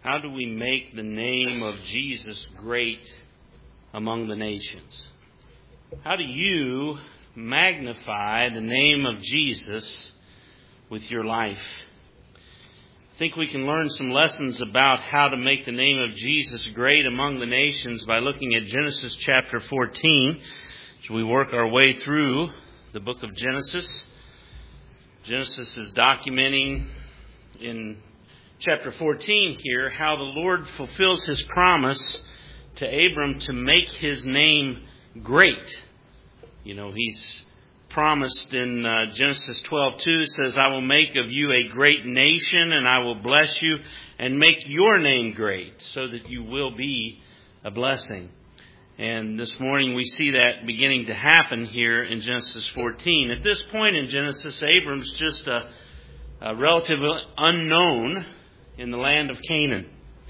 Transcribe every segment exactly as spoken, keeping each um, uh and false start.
How do we make the name of Jesus great among the nations? How do you magnify the name of Jesus with your life? I think we can learn some lessons about how to make the name of Jesus great among the nations by looking at Genesis chapter fourteen. As we work our way through the book of Genesis, Genesis is documenting in chapter fourteen here how the Lord fulfills His promise to Abram to make His name great. You know, He's promised in uh, Genesis twelve two, says, I will make of you a great nation, and I will bless you and make your name great, so that you will be a blessing. And this morning we see that beginning to happen here in Genesis fourteen. At this point in Genesis, Abram's just a, a relative unknown in the land of Canaan.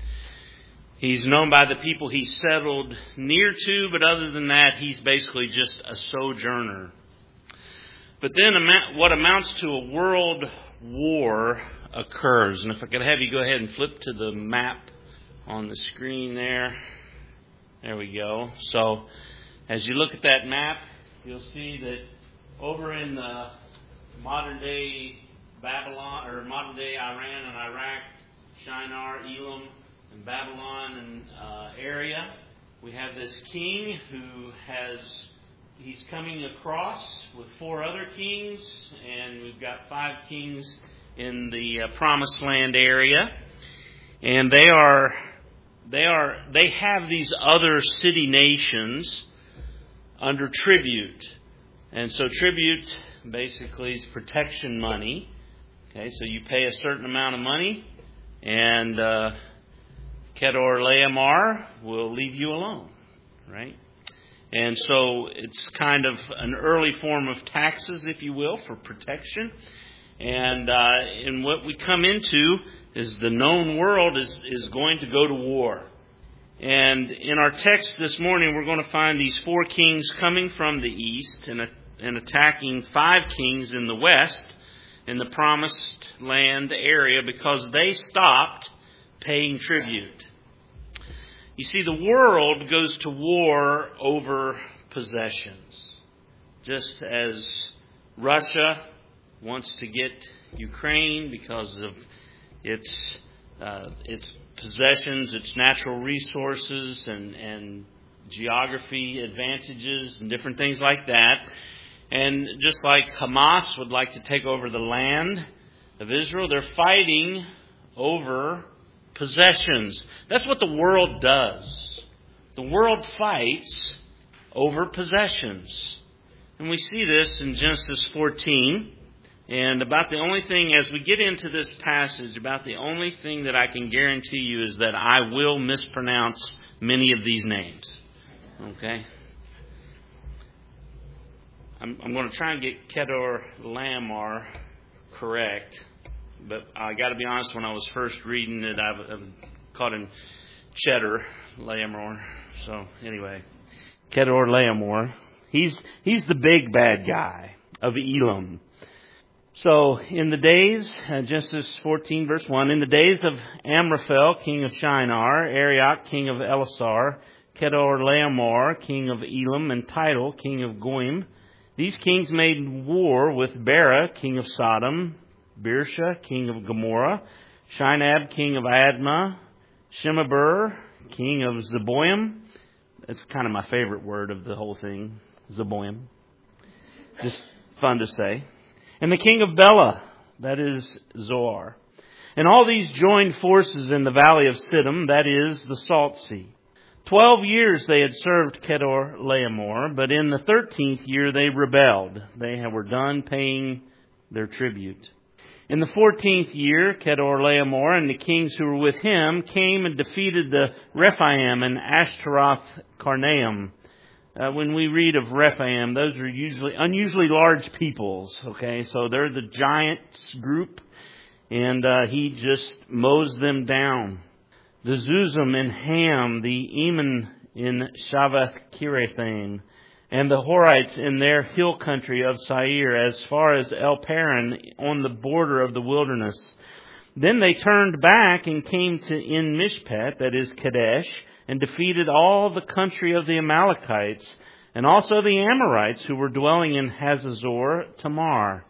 He's known by the people he's settled near to, but other than that, he's basically just a sojourner. But then what amounts to a world war occurs. And if I could have you go ahead and flip to the map on the screen there. There we go. So as you look at that map, you'll see that over in the modern day Babylon, or modern day Iran and Iraq, Shinar, Elam, and Babylon and uh, area, we have this king who has, he's coming across with four other kings, and we've got five kings in the uh, Promised Land area, and they are, they are, they have these other city nations under tribute, and so tribute basically is protection money. Okay, so you pay a certain amount of money, and uh, Kedorlaomer will leave you alone, right? And so it's kind of an early form of taxes, if you will, for protection. And uh, and what we come into is the known world is, is going to go to war. And in our text this morning, we're going to find these four kings coming from the east and, and attacking five kings in the west in the Promised Land area because they stopped paying tribute. You see, the world goes to war over possessions. Just as Russia wants to get Ukraine because of its uh, its possessions, its natural resources, and, and geography advantages, and different things like that. And just like Hamas would like to take over the land of Israel, they're fighting over possessions. That's what the world does. The world fights over possessions. And we see this in Genesis fourteen. And about the only thing, as we get into this passage, about the only thing that I can guarantee you is that I will mispronounce many of these names. Okay? I'm, I'm going to try and get Kedorlaomer correct. But I got to be honest, when I was first reading it, I, I caught him Cheddar Laomer. So anyway, Kedorlaomer. He's he's the big bad guy of Elam. So in the days, uh, Genesis fourteen verse one, in the days of Amraphel, king of Shinar, Arioch, king of Elasar, Kedorlaomer, king of Elam, and Tidal, king of Goim, these kings made war with Bera, king of Sodom, Birsha, king of Gomorrah, Shinab, king of Admah, Shemeber, king of Zeboim. That's kind of my favorite word of the whole thing, Zeboim. Just fun to say. And the king of Bela, that is Zoar. And all these joined forces in the valley of Siddim, that is the Salt Sea. Twelve years they had served Kedorlaomer, but in the thirteenth year they rebelled. They were done paying their tribute. In the fourteenth year, Kedorlaomer and the kings who were with him came and defeated the Rephaim and Ashtaroth Karnaim. Uh, when we read of Rephaim, those are usually unusually large peoples. Okay, so they're the giants group, and uh, he just mows them down. The Zuzim in Ham, the Eman in Shavath Kirethaim, and the Horites in their hill country of Seir, as far as El Paran on the border of the wilderness. Then they turned back and came to En Mishpat, that is Kadesh, and defeated all the country of the Amalekites, and also the Amorites who were dwelling in Hazazor Tamar.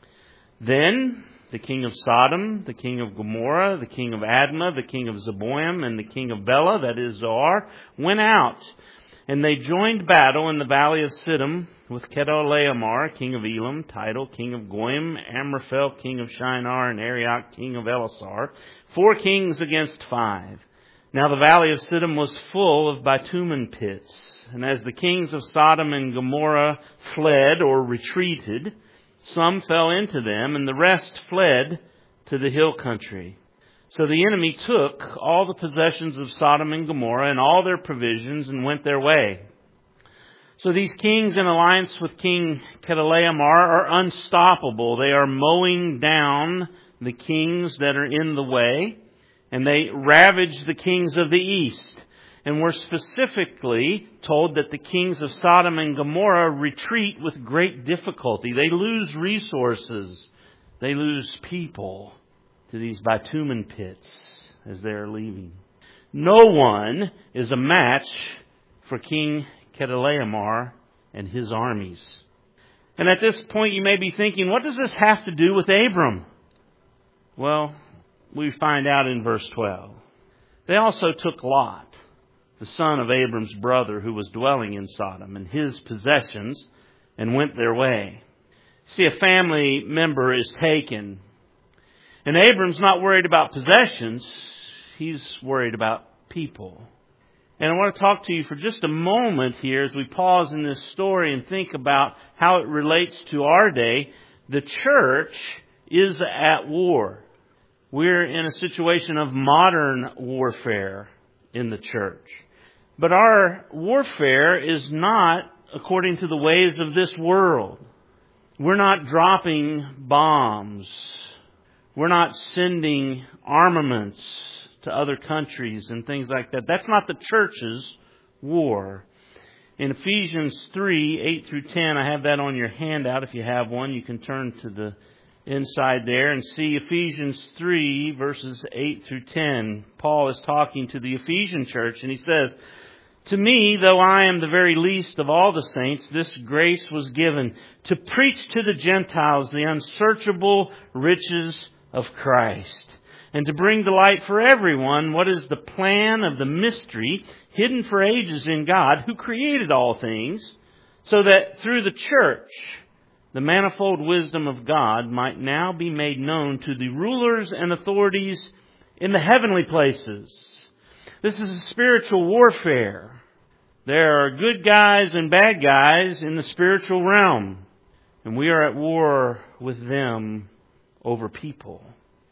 Then the king of Sodom, the king of Gomorrah, the king of Admah, the king of Zeboim, and the king of Bela, that is Zoar, went out, and they joined battle in the valley of Siddim with Chedorlaomer, king of Elam, Tidal, king of Goyim, Amraphel, king of Shinar, and Arioch, king of Elasar, four kings against five. Now the valley of Siddim was full of bitumen pits, and as the kings of Sodom and Gomorrah fled or retreated, some fell into them, and the rest fled to the hill country. So the enemy took all the possessions of Sodom and Gomorrah and all their provisions and went their way. So these kings in alliance with King Chedorlaomer are unstoppable. They are mowing down the kings that are in the way, and they ravage the kings of the east. And we're specifically told that the kings of Sodom and Gomorrah retreat with great difficulty. They lose resources. They lose people to these bitumen pits as they're leaving. No one is a match for King Chedorlaomer and his armies. And at this point you may be thinking, what does this have to do with Abram? Well, we find out in verse twelve. They also took Lot, the son of Abram's brother, who was dwelling in Sodom, and his possessions, and went their way. See, a family member is taken, and Abram's not worried about possessions. He's worried about people. And I want to talk to you for just a moment here as we pause in this story and think about how it relates to our day. The church is at war. We're in a situation of modern warfare in the church. But our warfare is not according to the ways of this world. We're not dropping bombs. We're not sending armaments to other countries and things like that. That's not the church's war. In Ephesians three, eight through ten, I have that on your handout. If you have one, you can turn to the inside there and see Ephesians three, verses eight through ten. Paul is talking to the Ephesian church, and he says, "To me, though I am the very least of all the saints, this grace was given to preach to the Gentiles the unsearchable riches of Christ, and to bring to light for everyone what is the plan of the mystery hidden for ages in God, who created all things, so that through the church the manifold wisdom of God might now be made known to the rulers and authorities in the heavenly places." This is a spiritual warfare. There are good guys and bad guys in the spiritual realm, and we are at war with them over people.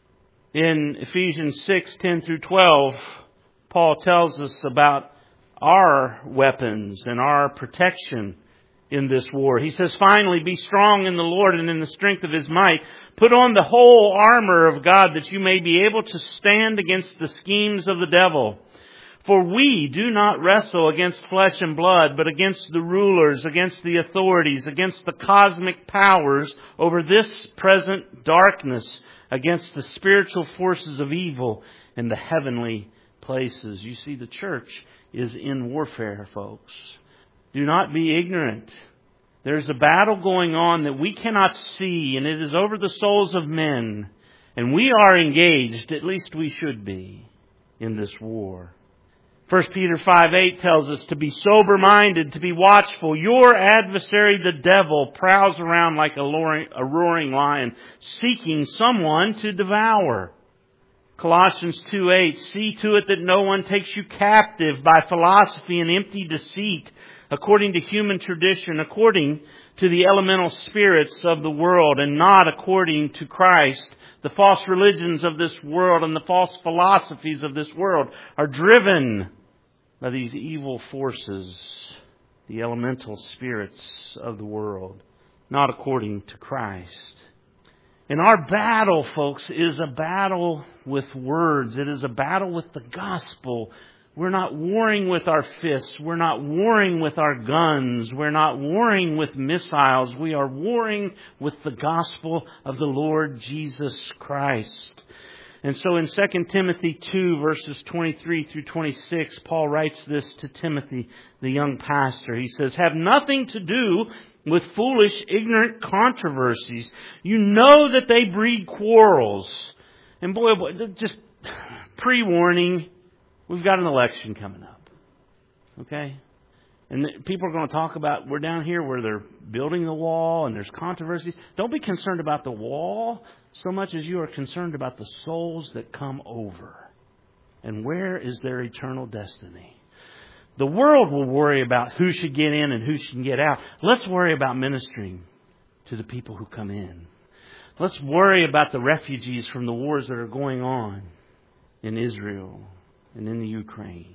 In Ephesians six, ten through twelve, Paul tells us about our weapons and our protection in this war. He says, "Finally, be strong in the Lord and in the strength of His might. Put on the whole armor of God that you may be able to stand against the schemes of the devil. For we do not wrestle against flesh and blood, but against the rulers, against the authorities, against the cosmic powers over this present darkness, against the spiritual forces of evil in the heavenly places." You see, the church is in warfare, folks. Do not be ignorant. There's a battle going on that we cannot see, and it is over the souls of men. And we are engaged, at least we should be, in this war. First Peter five eight tells us to be sober-minded, to be watchful. Your adversary, the devil, prowls around like a roaring lion, seeking someone to devour. Colossians two eight, "See to it that no one takes you captive by philosophy and empty deceit, according to human tradition, according to the elemental spirits of the world, and not according to Christ. The false religions of this world and the false philosophies of this world are driven by these evil forces, the elemental spirits of the world, not according to Christ." And our battle, folks, is a battle with words. It is a battle with the gospel. We're not warring with our fists. We're not warring with our guns. We're not warring with missiles. We are warring with the gospel of the Lord Jesus Christ. And so in Second Timothy two, verses twenty-three through twenty-six, Paul writes this to Timothy, the young pastor. He says, "Have nothing to do with foolish, ignorant controversies. You know that they breed quarrels." And boy, boy just pre-warning, we've got an election coming up. Okay? And people are going to talk about, we're down here where they're building the wall and there's controversies. Don't be concerned about the wall so much as you are concerned about the souls that come over. And where is their eternal destiny? The world will worry about who should get in and who should get out. Let's worry about ministering to the people who come in. Let's worry about the refugees from the wars that are going on in Israel and in the Ukraine.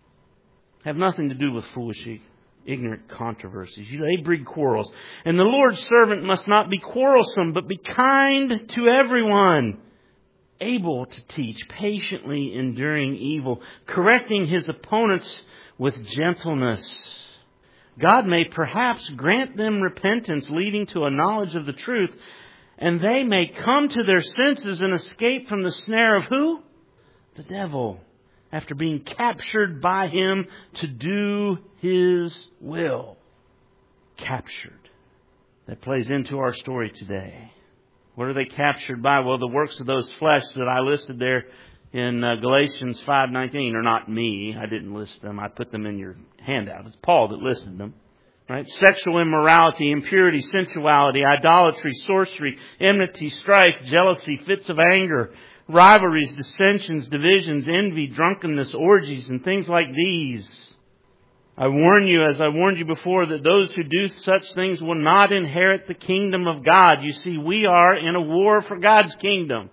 Have nothing to do with foolish, ignorant controversies. They breed quarrels. And the Lord's servant must not be quarrelsome, but be kind to everyone, able to teach, patiently enduring evil, correcting his opponents with gentleness. God may perhaps grant them repentance leading to a knowledge of the truth, and they may come to their senses and escape from the snare of who? The devil, after being captured by him to do his will. Captured. That plays into our story today. What are they captured by? Well, the works of those flesh that I listed there in uh, Galatians five nineteen are not me. I didn't list them. I put them in your handout. It's Paul that listed them. Right? Sexual immorality, impurity, sensuality, idolatry, sorcery, enmity, strife, jealousy, fits of anger, rivalries, dissensions, divisions, envy, drunkenness, orgies, and things like these. I warn you, as I warned you before, that those who do such things will not inherit the kingdom of God. You see, we are in a war for God's kingdom.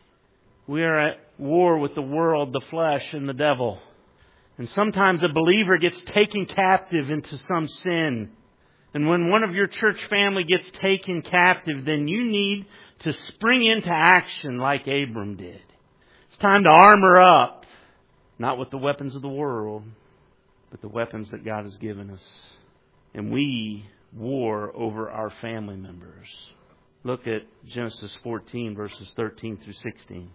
We are at war with the world, the flesh, and the devil. And sometimes a believer gets taken captive into some sin. And when one of your church family gets taken captive, then you need to spring into action like Abram did. It's time to armor up, not with the weapons of the world, but the weapons that God has given us. And we war over our family members. Look at Genesis fourteen, verses thirteen through sixteen.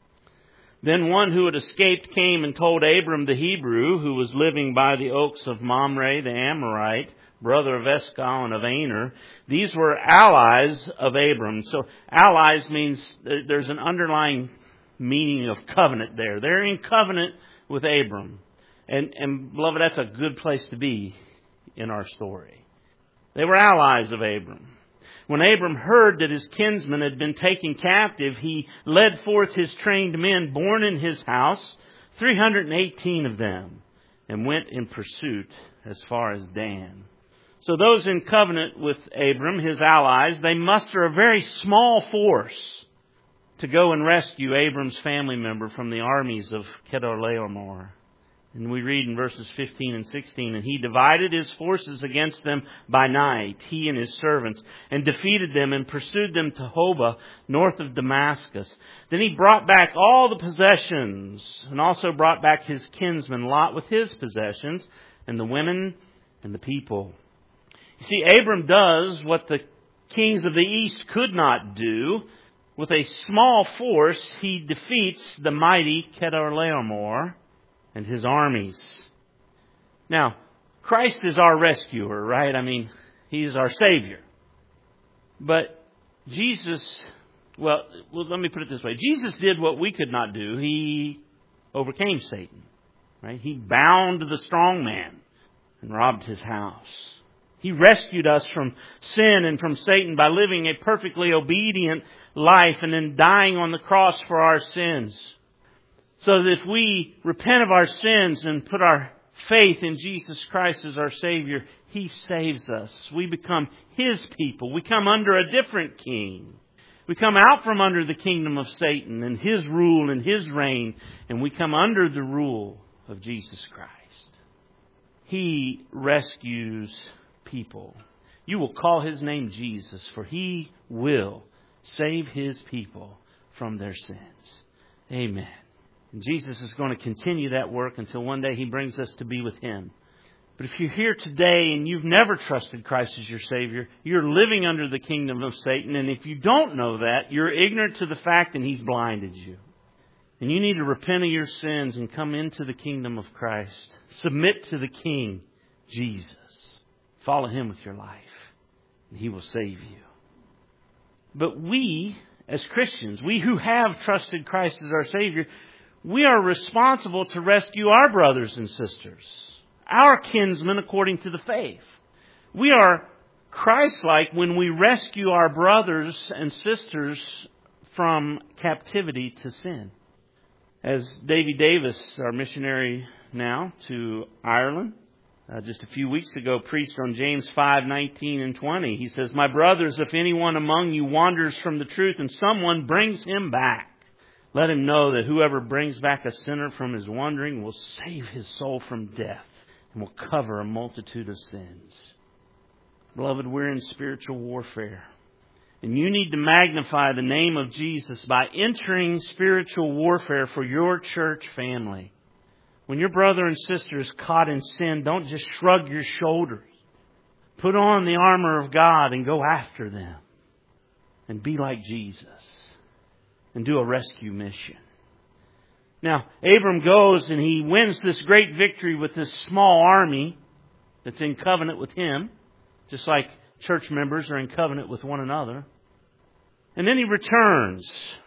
Then one who had escaped came and told Abram the Hebrew, who was living by the oaks of Mamre the Amorite, brother of Eshcol and of Aner. These were allies of Abram. So allies means there's an underlying meaning of covenant there. They're in covenant with Abram. And, and beloved, that's a good place to be in our story. They were allies of Abram. When Abram heard that his kinsman had been taken captive, he led forth his trained men born in his house, three hundred eighteen of them, and went in pursuit as far as Dan. So those in covenant with Abram, his allies, they muster a very small force to go and rescue Abram's family member from the armies of Chedorlaomer. And we read in verses fifteen and sixteen, and he divided his forces against them by night, he and his servants, and defeated them and pursued them to Hobah, north of Damascus. Then he brought back all the possessions, and also brought back his kinsman Lot with his possessions, and the women and the people. You see, Abram does what the kings of the east could not do. With a small force, he defeats the mighty Chedorlaomer and his armies. Now, Christ is our rescuer, right? I mean, He's our Savior. But Jesus, well, well, let me put it this way. Jesus did what we could not do. He overcame Satan, right? He bound the strong man and robbed his house. He rescued us from sin and from Satan by living a perfectly obedient life and then dying on the cross for our sins. So that if we repent of our sins and put our faith in Jesus Christ as our Savior, He saves us. We become His people. We come under a different king. We come out from under the kingdom of Satan and his rule and his reign, and we come under the rule of Jesus Christ. He rescues people. You will call His name Jesus, for He will save His people from their sins. Amen. And Jesus is going to continue that work until one day He brings us to be with Him. But if you're here today and you've never trusted Christ as your Savior, you're living under the kingdom of Satan. And if you don't know that, you're ignorant to the fact and He's blinded you. And you need to repent of your sins and come into the kingdom of Christ. Submit to the King, Jesus. Follow Him with your life, and He will save you. But we, as Christians, we who have trusted Christ as our Savior, we are responsible to rescue our brothers and sisters, our kinsmen according to the faith. We are Christ-like when we rescue our brothers and sisters from captivity to sin. As Davy Davis, our missionary now to Ireland, uh, just a few weeks ago preached on James five, nineteen and twenty. He says, "My brothers, if anyone among you wanders from the truth and someone brings him back, let him know that whoever brings back a sinner from his wandering will save his soul from death and will cover a multitude of sins." Beloved, we're in spiritual warfare. And you need to magnify the name of Jesus by entering spiritual warfare for your church family. When your brother and sister is caught in sin, don't just shrug your shoulders. Put on the armor of God and go after them. And be like Jesus. And do a rescue mission. Now, Abram goes and he wins this great victory with this small army that's in covenant with him. Just like church members are in covenant with one another. And then he returns.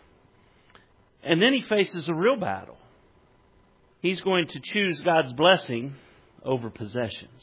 And then he faces a real battle. He's going to choose God's blessing over possessions.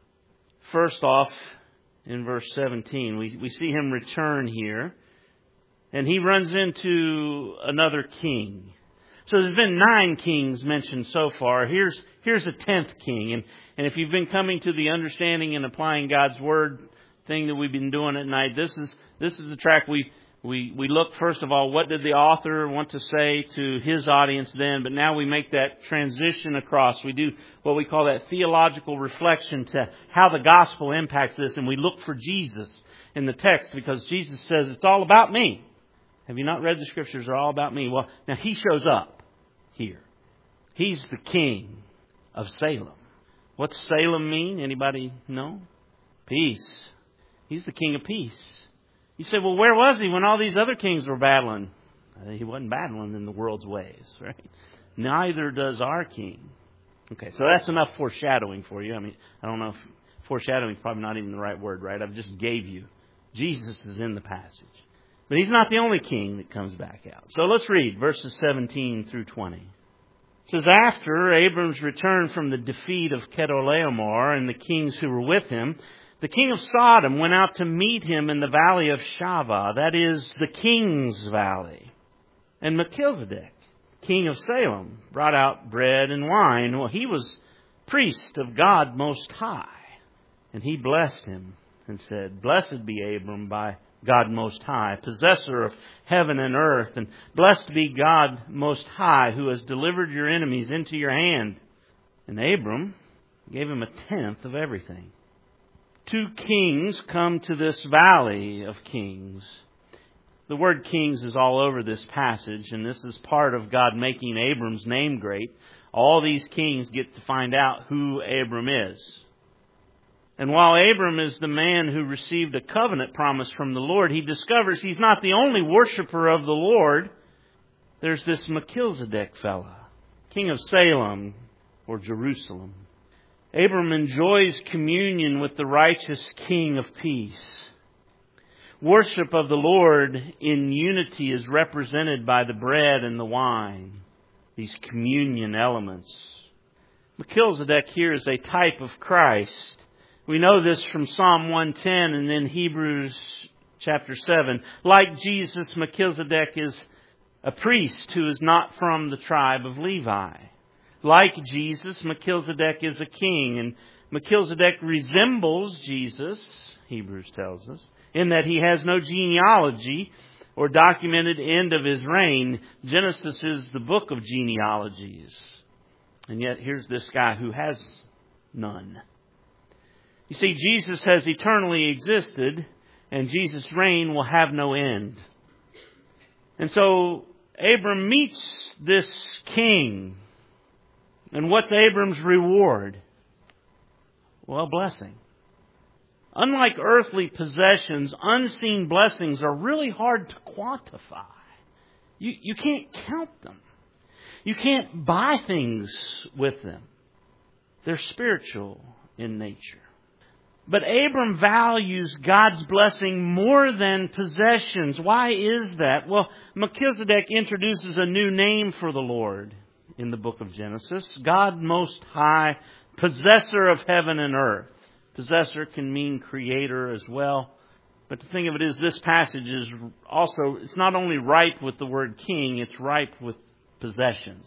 First off, in verse seventeen, we, we see him return here. And he runs into another king. So there's been nine kings mentioned so far. Here's here's a tenth king. And, and if you've been coming to the understanding and applying God's Word thing that we've been doing at night, this is this is the track we we we look first of all, what did the author want to say to his audience then? But now we make that transition across. We do what we call that theological reflection to how the gospel impacts this, and we look for Jesus in the text because Jesus says it's all about me. Have you not read the scriptures? They're all about me. Well, now he shows up here. He's the king of Salem. What's Salem mean? Anybody know? Peace. He's the king of peace. You say, well, where was he when all these other kings were battling? He wasn't battling in the world's ways, right? Neither does our king. Okay, so that's enough foreshadowing for you. I mean, I don't know if foreshadowing is probably not even the right word, right? I've just gave you. Jesus is in the passage. But he's not the only king that comes back out. So let's read verses seventeen through twenty. It says, after Abram's return from the defeat of Chedorlaomer and the kings who were with him, the king of Sodom went out to meet him in the valley of Shavah, that is, the king's valley. And Melchizedek, king of Salem, brought out bread and wine. Well, he was priest of God Most High. And he blessed him and said, blessed be Abram by God Most High, possessor of heaven and earth, and blessed be God Most High, who has delivered your enemies into your hand. And Abram gave him a tenth of everything. Two kings come to this valley of kings. The word kings is all over this passage, and this is part of God making Abram's name great. All these kings get to find out who Abram is. And while Abram is the man who received a covenant promise from the Lord, he discovers he's not the only worshiper of the Lord. There's this Melchizedek fella, king of Salem or Jerusalem. Abram enjoys communion with the righteous King of peace. Worship of the Lord in unity is represented by the bread and the wine, these communion elements. Melchizedek here is a type of Christ. We know this from Psalm one ten and then Hebrews chapter seven. Like Jesus, Melchizedek is a priest who is not from the tribe of Levi. Like Jesus, Melchizedek is a king, and Melchizedek resembles Jesus, Hebrews tells us, in that he has no genealogy or documented end of his reign. Genesis is the book of genealogies. And yet here's this guy who has none. You see, Jesus has eternally existed, and Jesus' reign will have no end. And so Abram meets this king. And what's Abram's reward? Well, blessing. Unlike earthly possessions, unseen blessings are really hard to quantify. You, you can't count them. You can't buy things with them. They're spiritual in nature. But Abram values God's blessing more than possessions. Why is that? Well, Melchizedek introduces a new name for the Lord in the book of Genesis. God Most High, possessor of heaven and earth. Possessor can mean creator as well. But the thing of it is, this passage is also, it's not only ripe with the word king, it's ripe with possessions.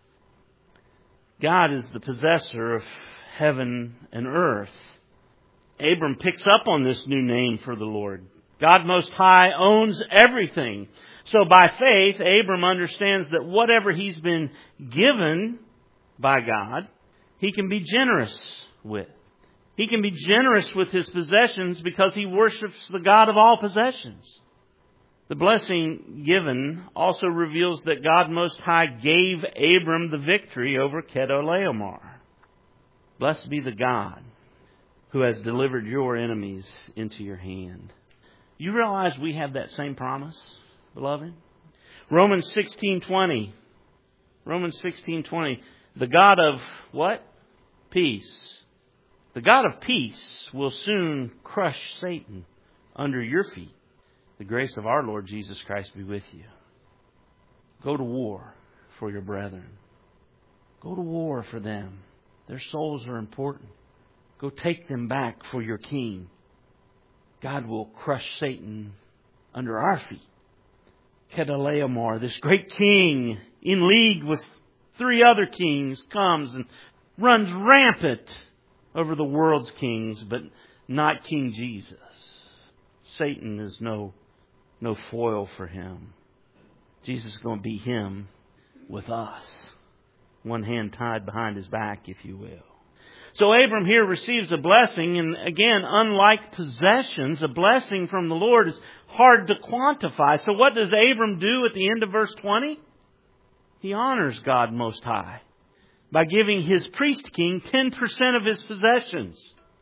God is the possessor of heaven and earth. Abram picks up on this new name for the Lord. God Most High owns everything. So by faith, Abram understands that whatever he's been given by God, he can be generous with. He can be generous with his possessions because he worships the God of all possessions. The blessing given also reveals that God Most High gave Abram the victory over Chedorlaomer. Blessed be the God who has delivered your enemies into your hand. You realize we have that same promise, beloved? Romans sixteen twenty. Romans sixteen twenty. The God of what? Peace. The God of peace will soon crush Satan under your feet. The grace of our Lord Jesus Christ be with you. Go to war for your brethren. Go to war for them. Their souls are important. Go take them back for your King. God will crush Satan under our feet. Chedorlaomer, this great king in league with three other kings, comes and runs rampant over the world's kings, but not King Jesus. Satan is no, no foil for him. Jesus is going to be him with us. One hand tied behind his back, if you will. So Abram here receives a blessing, and again, unlike possessions, a blessing from the Lord is hard to quantify. So what does Abram do at the end of verse twenty? He honors God Most High by giving his priest king ten percent of his possessions.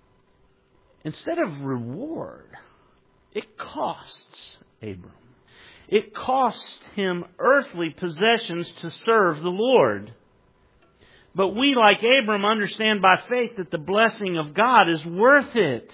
Instead of reward, it costs Abram. It costs him earthly possessions to serve the Lord. But we, like Abram, understand by faith that the blessing of God is worth it.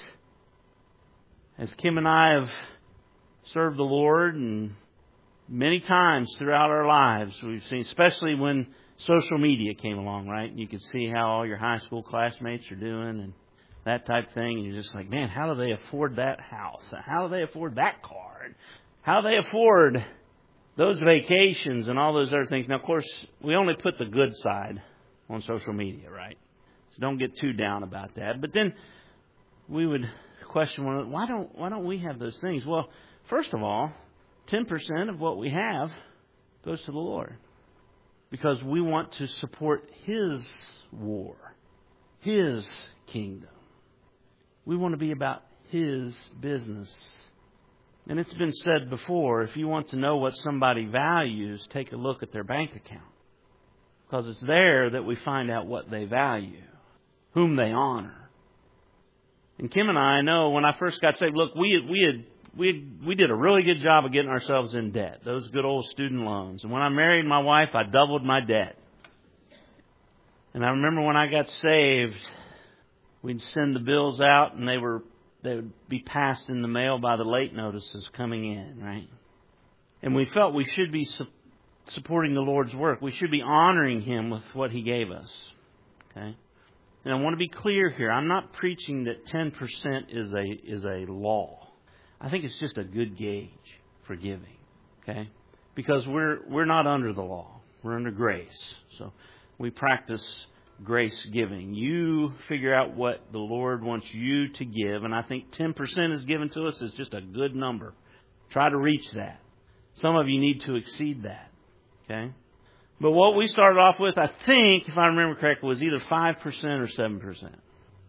As Kim and I have served the Lord, and many times throughout our lives, we've seen, especially when social media came along, right? You could see how all your high school classmates are doing and that type of thing. And you're just like, man, how do they afford that house? How do they afford that car? How do they afford those vacations and all those other things? Now, of course, we only put the good side on social media, right? So don't get too down about that. But then we would question, well, why don't why don't we have those things? Well, first of all, ten percent of what we have goes to the Lord, because we want to support His war, His kingdom. We want to be about His business. And it's been said before, if you want to know what somebody values, take a look at their bank account. Because it's there that we find out what they value, whom they honor. And Kim and I know when I first got saved, look, we had, we had, we had, we did a really good job of getting ourselves in debt. Those good old student loans. And when I married my wife, I doubled my debt. And I remember when I got saved, we'd send the bills out and they were they would be passed in the mail by the late notices coming in, right? And we felt we should be su- supporting the Lord's work. We should be honoring Him with what He gave us. Okay? And I want to be clear here. I'm not preaching that ten percent is a is a law. I think it's just a good gauge for giving. Okay? Because we're we're not under the law. We're under grace. So we practice grace giving. You figure out what the Lord wants you to give, and I think ten percent is given to us is just a good number. Try to reach that. Some of you need to exceed that. Okay? But what we started off with, I think, if I remember correctly, was either five percent or seven percent.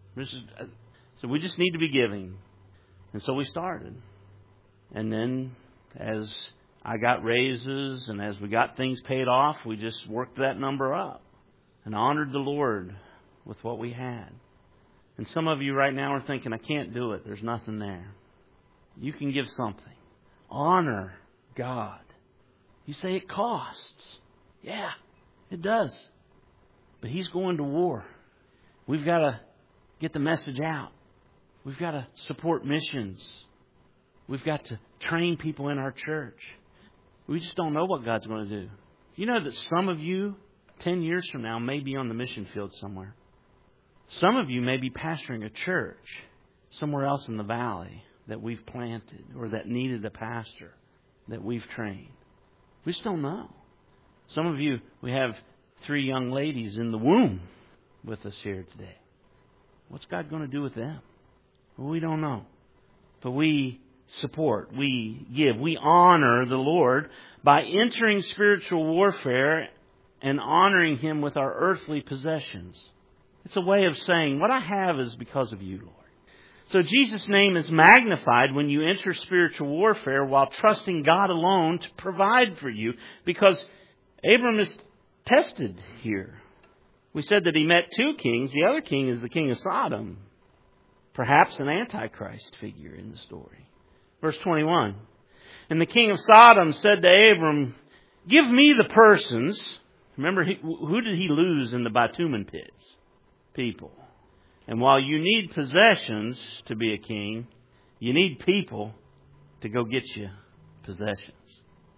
So we just need to be giving. And so we started. And then as I got raises and as we got things paid off, we just worked that number up and honored the Lord with what we had. And some of you right now are thinking, I can't do it. There's nothing there. You can give something. Honor God. You say it costs. Yeah, It does. But he's going to war. We've got to get the message out. We've got to support missions. We've got to train people in our church. We just don't know what God's going to do. You know that some of you, ten years from now, may be on the mission field somewhere. Some of you may be pastoring a church somewhere else in the valley that we've planted or that needed a pastor that we've trained. We just don't know. Some of you, we have three young ladies in the womb with us here today. What's God going to do with them? Well, we don't know. But we support, we give, we honor the Lord by entering spiritual warfare and honoring Him with our earthly possessions. It's a way of saying, what I have is because of you, Lord. So Jesus' name is magnified when you enter spiritual warfare while trusting God alone to provide for you, because Abram is tested here. We said that he met two kings. The other king is the king of Sodom. Perhaps an antichrist figure in the story. Verse twenty-one. And the king of Sodom said to Abram, give me the persons. Remember, he, who did he lose in the bitumen pits? People. And while you need possessions to be a king, you need people to go get you possessions.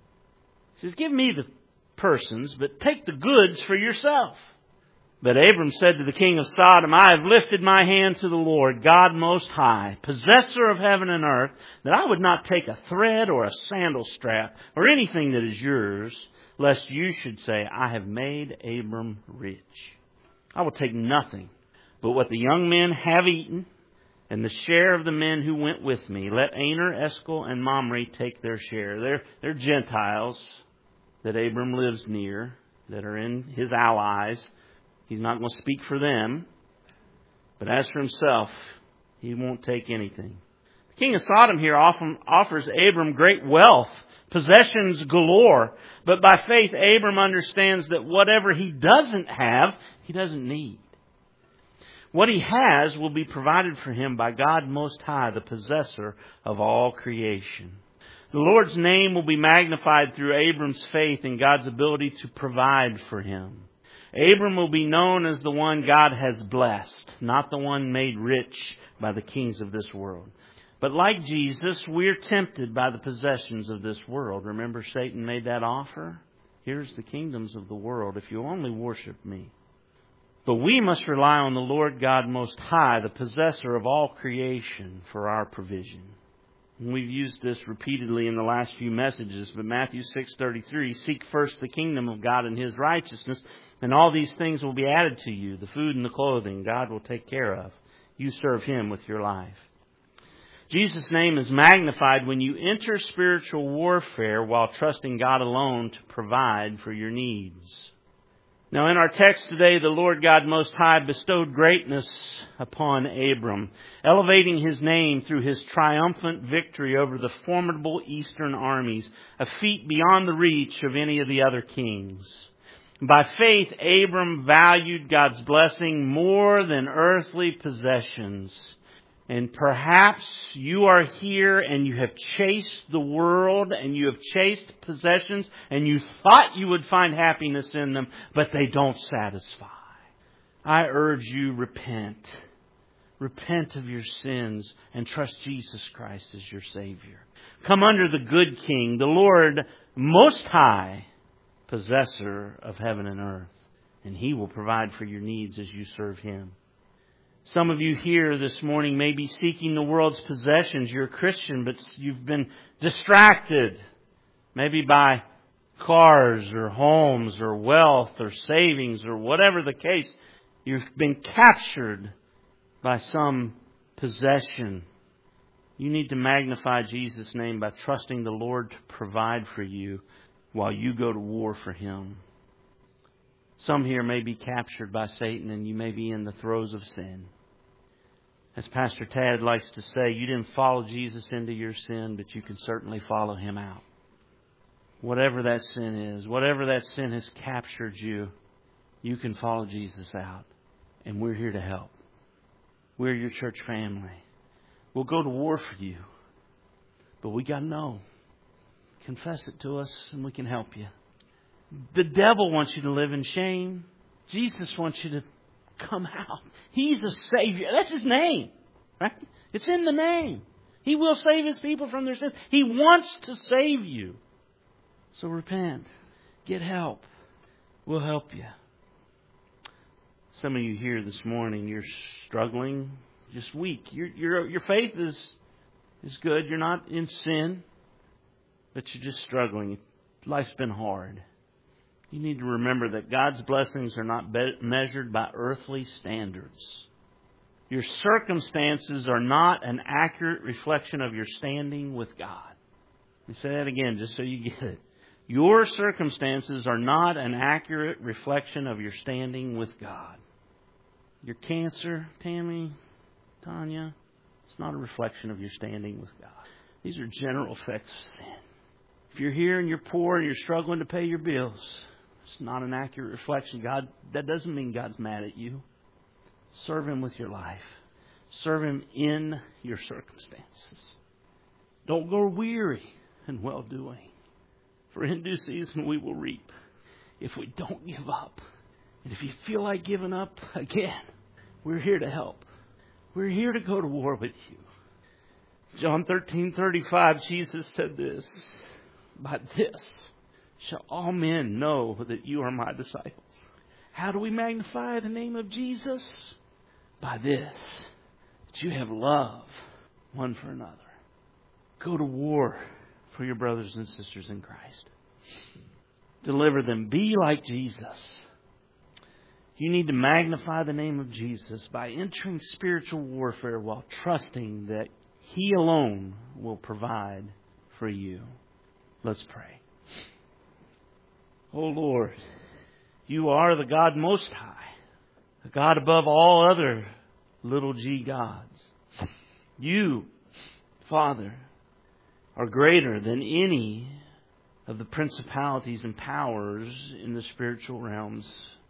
He says, give me the persons, but take the goods for yourself. But Abram said to the king of Sodom, I have lifted my hand to the Lord, God Most High, possessor of heaven and earth, that I would not take a thread or a sandal strap or anything that is yours, lest you should say, I have made Abram rich. I will take nothing but what the young men have eaten, and the share of the men who went with me. Let Aner, Eshcol, and Mamre take their share. They're, they're Gentiles that Abram lives near, that are in his allies. He's not going to speak for them. But as for himself, he won't take anything. The king of Sodom here often offers Abram great wealth, possessions galore. But by faith, Abram understands that whatever he doesn't have, he doesn't need. What he has will be provided for him by God Most High, the possessor of all creation. The Lord's name will be magnified through Abram's faith in God's ability to provide for him. Abram will be known as the one God has blessed, not the one made rich by the kings of this world. But like Jesus, we're tempted by the possessions of this world. Remember, Satan made that offer? Here's the kingdoms of the world if you only worship me. But we must rely on the Lord God Most High, the possessor of all creation, for our provision. And we've used this repeatedly in the last few messages, but Matthew six thirty-three, seek first the kingdom of God and His righteousness, and all these things will be added to you. The food and the clothing God will take care of. You serve Him with your life. Jesus' name is magnified when you enter spiritual warfare while trusting God alone to provide for your needs. Now in our text today, the Lord God Most High bestowed greatness upon Abram, elevating his name through his triumphant victory over the formidable eastern armies, a feat beyond the reach of any of the other kings. By faith, Abram valued God's blessing more than earthly possessions. And perhaps you are here and you have chased the world and you have chased possessions and you thought you would find happiness in them, but they don't satisfy. I urge you, repent. Repent of your sins and trust Jesus Christ as your Savior. Come under the good King, the Lord Most High, possessor of heaven and earth, and He will provide for your needs as you serve Him. Some of you here this morning may be seeking the world's possessions. You're a Christian, but you've been distracted. Maybe by cars or homes or wealth or savings or whatever the case. You've been captured by some possession. You need to magnify Jesus' name by trusting the Lord to provide for you while you go to war for Him. Some here may be captured by Satan and you may be in the throes of sin. As Pastor Tad likes to say, you didn't follow Jesus into your sin, but you can certainly follow Him out. Whatever that sin is, whatever that sin has captured you, you can follow Jesus out. And we're here to help. We're your church family. We'll go to war for you. But we got to know. Confess it to us and we can help you. The devil wants you to live in shame. Jesus wants you to come out. He's a Savior. That's His name. Right? It's in the name. He will save His people from their sins. He wants to save you. So repent. Get help. We'll help you. Some of you here this morning, you're struggling, just weak. Your your your faith is is good. You're not in sin, but you're just struggling. Life's been hard. You need to remember that God's blessings are not be- measured by earthly standards. Your circumstances are not an accurate reflection of your standing with God. Let me say that again just so you get it. Your circumstances are not an accurate reflection of your standing with God. Your cancer, Tammy, Tanya, it's not a reflection of your standing with God. These are general effects of sin. If you're here and you're poor and you're struggling to pay your bills, it's not an accurate reflection. God, that doesn't mean God's mad at you. Serve Him with your life. Serve Him in your circumstances. Don't grow weary in well-doing. For in due season we will reap if we don't give up. And if you feel like giving up, again, we're here to help. We're here to go to war with you. John thirteen thirty-five, Jesus said this, "By this shall all men know that you are my disciples." How do we magnify the name of Jesus? By this, that you have love one for another. Go to war for your brothers and sisters in Christ. Deliver them. Be like Jesus. You need to magnify the name of Jesus by entering spiritual warfare while trusting that He alone will provide for you. Let's pray. Oh Lord, You are the God Most High, the God above all other little g gods. You, Father, are greater than any of the principalities and powers in the spiritual realms.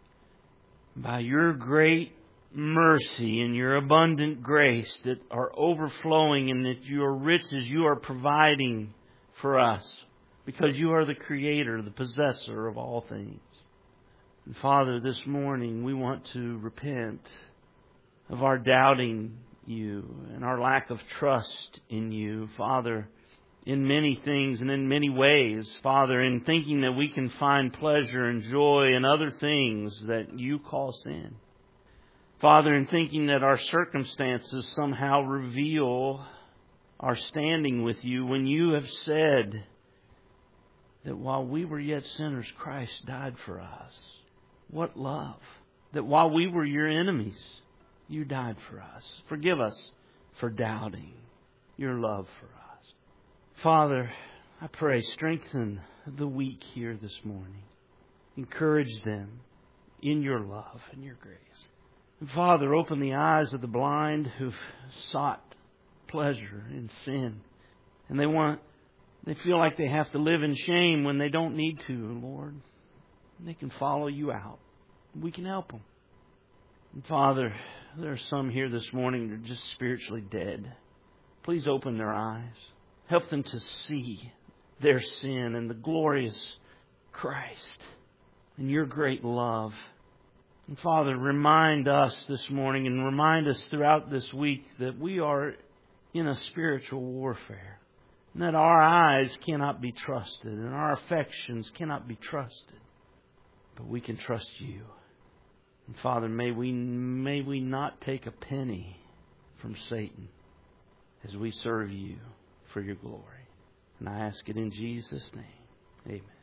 By Your great mercy and Your abundant grace that are overflowing and that Your riches You are providing for us, because You are the Creator, the possessor of all things. And Father, this morning we want to repent of our doubting You and our lack of trust in You, Father, in many things and in many ways, Father, in thinking that we can find pleasure and joy in other things that You call sin. Father, in thinking that our circumstances somehow reveal our standing with You, when You have said that while we were yet sinners, Christ died for us. What love! That while we were Your enemies, You died for us. Forgive us for doubting Your love for us. Father, I pray, strengthen the weak here this morning. Encourage them in Your love and Your grace. And Father, open the eyes of the blind who've sought pleasure in sin. And they want, they feel like they have to live in shame when they don't need to, Lord. They can follow You out. We can help them. And Father, there are some here this morning that are just spiritually dead. Please open their eyes. Help them to see their sin and the glorious Christ and Your great love. And Father, remind us this morning and remind us throughout this week that we are in a spiritual warfare. And that our eyes cannot be trusted and our affections cannot be trusted. But we can trust You. And Father, may we, may we not take a penny from Satan as we serve You for Your glory. And I ask it in Jesus' name. Amen.